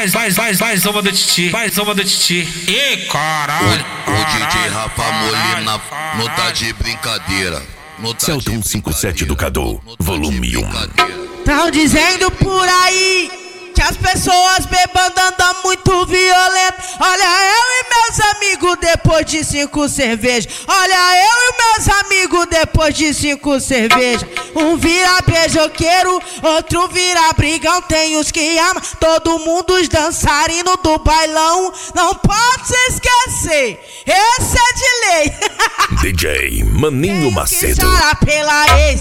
faz uma do Titi, faz uma do Titi. E caralho. O DJ Rafa Molina não tá de brincadeira. Celton 57 do Cadu, volume 1. Tão dizendo por aí que as pessoas bebando andam muito violento. Olha eu e meus amigos depois de 5 cervejas. Olha eu e meus amigos depois de 5 cervejas. Um vira beijoqueiro, outro vira brigão. Tem os que amam, todo mundo os dançarinos do bailão. Não pode se esquecer, esse é de lei. DJ Maninho Macedo. Tem os que choram pela ex.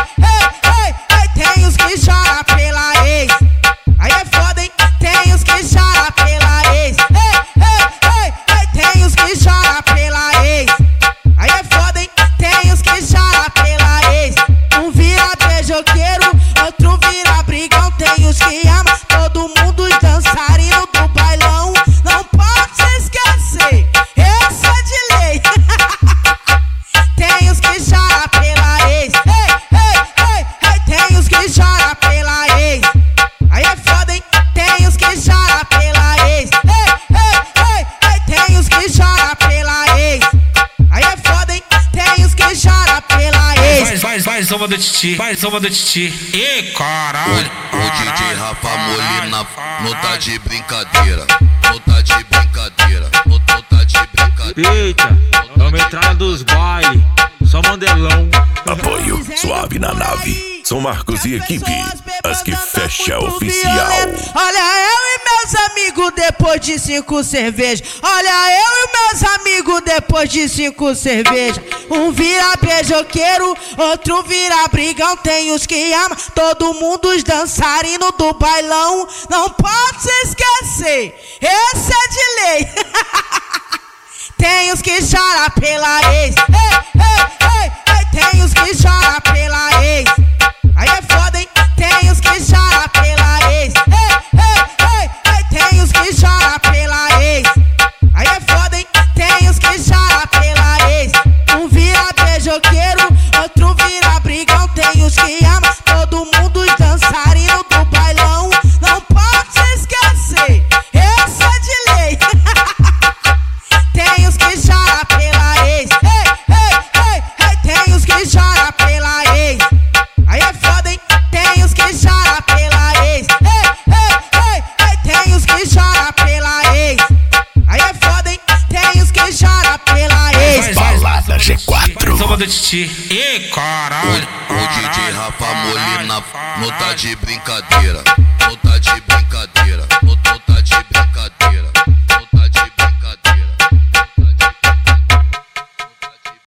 Tem os que choram pela ex. Aí é foda, hein? Tem os que choram pela ex. Tem os que choram pela ex. Aí é foda, hein? Tem os que choram pela ex. Um vira beijoqueiro, outro vira brigão. Tem os que amam, todo mundo os dançarinos do bailão. Não pode se esquecer, esse é de lei. Tem os que choram pela ex. Tem os que choram pela ex. Aí é foda, hein? Tem os que choram pela ex. Tem os que choram pela ex. Aí é foda, hein? Tem os que choram pela ex. Faz uma do Titi, faz uma do Titi. E caralho. O DJ Rafa Molina não tá de brincadeira. Não tá de brincadeira. Não tá de brincadeira. Eita, vamos entrar dos bailes. Só mandelão. Apoio suave na nave. São Marcos e equipe, as que fecha oficial. Olha eu e meus amigos depois de 5 cervejas. Olha eu e meus amigos depois de 5 cervejas. Um vira beijoqueiro, outro vira brigão. Tem os que amam, todo mundo os dançarinos do bailão. Não pode se esquecer, esse é de lei. Tem os que choram pela ex. Tem os que choram pela ex. Aí é foda, hein? Tem os que choram pela ex. Tem os que choram pela ex. Aí é foda, hein? Tem os que choram pela ex. Um vira beijoqueiro, outro vira brigão. Tem os que amam, todo mundo os dançarinos do bailão. Não pode se esquecer, esse é de lei. Tem os que choram pela ex. Tem os que choram pela ex. Aí é foda, hein? Tem os que choram pela ex. Tem os que choram pela ex. Aí é foda, hein? Tem os que choram pela ex. Balada G4. Faz uma do Titi. E caralho. O DJ Rafa Molina não tá de brincadeira. Não tá de brincadeira.